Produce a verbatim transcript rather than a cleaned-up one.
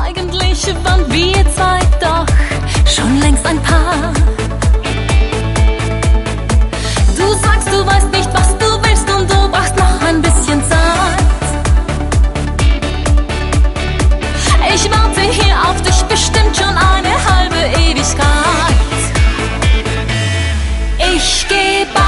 Eigentlich waren wir zwei doch schon längst ein Paar. Du sagst, du weißt nicht, was du willst und du brauchst noch ein bisschen Zeit. Ich warte hier auf dich bestimmt schon eine halbe Ewigkeit. Ich geh bei